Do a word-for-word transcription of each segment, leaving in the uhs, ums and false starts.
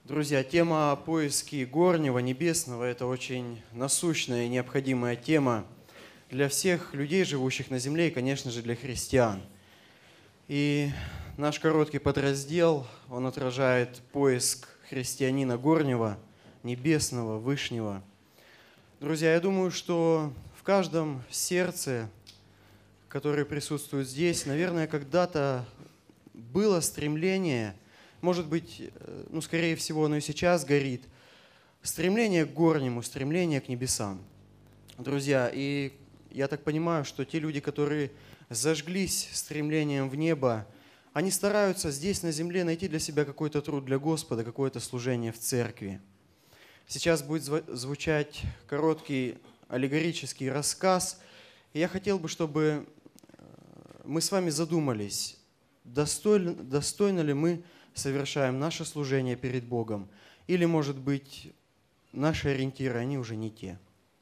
Друзья, тема поиски горнего, небесного – это очень насущная и необходимая тема для всех людей, живущих на земле, и, конечно же, для христиан. И наш короткий подраздел, он отражает поиск христианина горнего, небесного, вышнего. Друзья, я думаю, что в каждом сердце, которое присутствует здесь, наверное, когда-то было стремление, может быть, ну, скорее всего, оно и сейчас горит, стремление к горнему, стремление к небесам. Друзья, и я так понимаю, что те люди, которые зажглись стремлением в небо, они стараются здесь, на земле, найти для себя какой-то труд для Господа, какое-то служение в церкви. Сейчас будет звучать короткий аллегорический рассказ, и я хотел бы, чтобы мы с вами задумались, достойно, достойно ли мы совершаем наше служение перед Богом, или, может быть, наши ориентиры, они уже не те.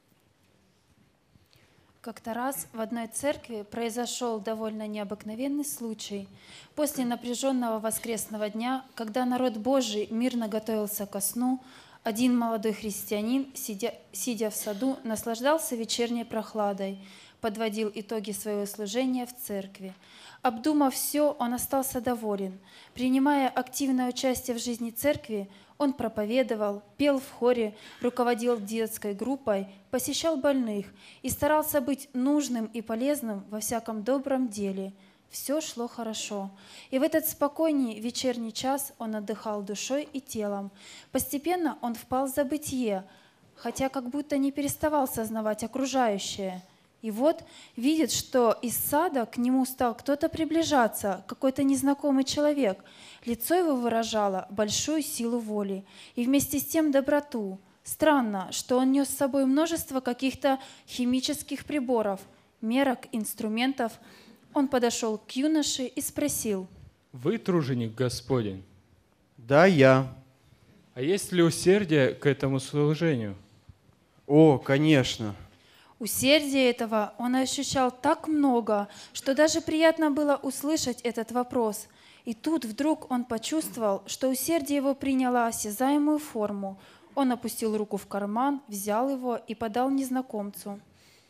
Как-то раз в одной церкви произошел довольно необыкновенный случай. После напряженного воскресного дня, когда народ Божий мирно готовился ко сну, один молодой христианин, сидя, сидя в саду, наслаждался вечерней прохладой, подводил итоги своего служения в церкви. Обдумав все, он остался доволен. Принимая активное участие в жизни церкви, он проповедовал, пел в хоре, руководил детской группой, посещал больных и старался быть нужным и полезным во всяком добром деле. Все шло хорошо. И в этот спокойный вечерний час он отдыхал душой и телом. Постепенно он впал в забытье, хотя как будто не переставал сознавать окружающее. И вот видит, что из сада к нему стал кто-то приближаться, какой-то незнакомый человек. Лицо его выражало большую силу воли и вместе с тем доброту. Странно, что он нес с собой множество каких-то химических приборов, мерок, инструментов. Он подошел к юноше и спросил: «Вы труженик Господень?» Да, я. «А есть ли усердие к этому служению?» О, конечно. Усердия этого он ощущал так много, что даже приятно было услышать этот вопрос. И тут вдруг он почувствовал, что усердие его приняло осязаемую форму. Он опустил руку в карман, взял его и подал незнакомцу.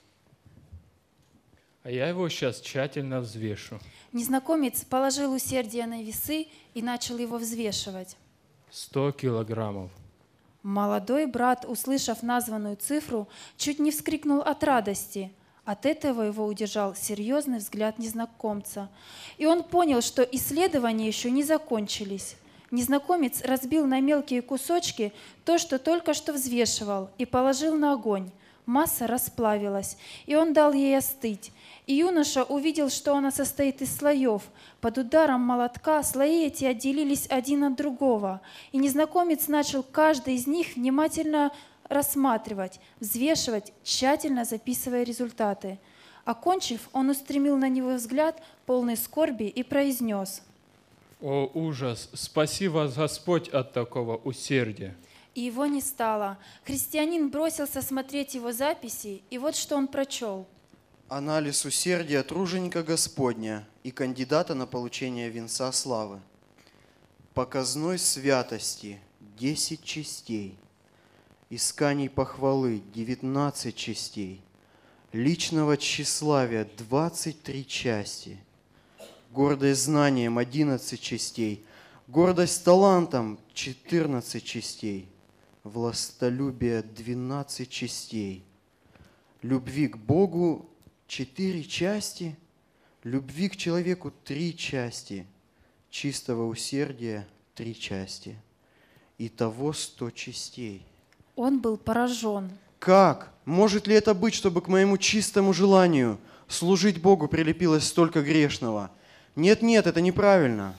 «А я его сейчас тщательно взвешу». Незнакомец положил усердие на весы и начал его взвешивать. Сто килограммов. Молодой брат, услышав названную цифру, чуть не вскрикнул от радости. От этого его удержал серьезный взгляд незнакомца. И он понял, что исследования еще не закончились. Незнакомец разбил на мелкие кусочки то, что только что взвешивал, и положил на огонь. Масса расплавилась, и он дал ей остыть. И юноша увидел, что она состоит из слоев. Под ударом молотка слои эти отделились один от другого, и незнакомец начал каждый из них внимательно рассматривать, взвешивать, тщательно записывая результаты. Окончив, он устремил на него взгляд, полный скорби, и произнес: «О, ужас! Спаси вас, Господь, от такого усердия!» И его не стало. Христианин бросился смотреть его записи, и вот что он прочел. Анализ усердия труженика Господня и кандидата на получение венца славы. Показной святости – десять частей. Исканий похвалы – девятнадцать частей. Личного тщеславия – двадцать три части. Гордость знанием – одиннадцать частей. Гордость талантом – четырнадцать частей. Властолюбие – двенадцать частей. Любви к Богу – четыре части, любви к человеку три части, чистого усердия три части. Итого сто частей. Он был поражен. Как? Может ли это быть, чтобы к моему чистому желанию служить Богу прилепилось столько грешного? Нет-нет, это неправильно.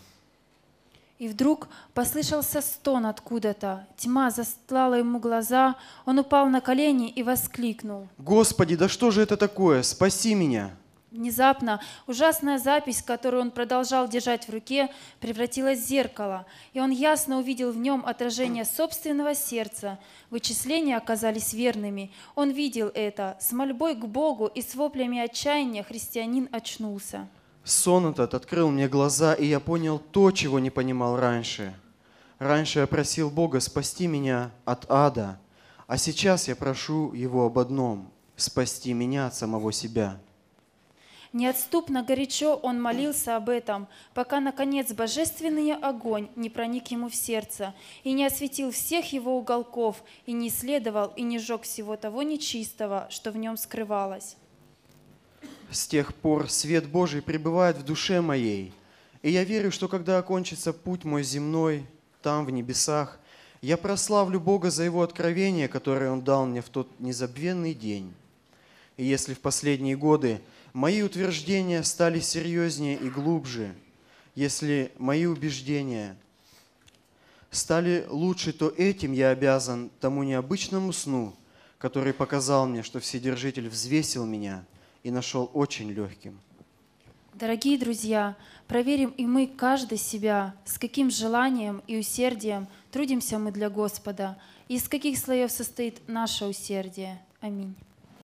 И вдруг послышался стон откуда-то. Тьма застлала ему глаза. Он упал на колени и воскликнул: Господи, да что же это такое? Спаси меня! Внезапно ужасная запись, которую он продолжал держать в руке, превратилась в зеркало, и он ясно увидел в нем отражение собственного сердца. Вычисления оказались верными. Он видел это. С мольбой к Богу и с воплями отчаяния христианин очнулся. Сон этот открыл мне глаза, и я понял то, чего не понимал раньше. Раньше я просил Бога спасти меня от ада, а сейчас я прошу Его об одном – спасти меня от самого себя. Неотступно горячо он молился об этом, пока, наконец, божественный огонь не проник ему в сердце и не осветил всех его уголков, и не исследовал, и не сжег всего того нечистого, что в нем скрывалось. С тех пор свет Божий пребывает в душе моей, и я верю, что когда окончится путь мой земной, там, в небесах, я прославлю Бога за Его откровение, которое Он дал мне в тот незабвенный день. И если в последние годы мои утверждения стали серьезнее и глубже, если мои убеждения стали лучше, то этим я обязан тому необычному сну, который показал мне, что Вседержитель взвесил меня и нашел очень легким. Дорогие друзья, проверим и мы каждый себя, с каким желанием и усердием трудимся мы для Господа, и из каких слоев состоит наше усердие. Аминь.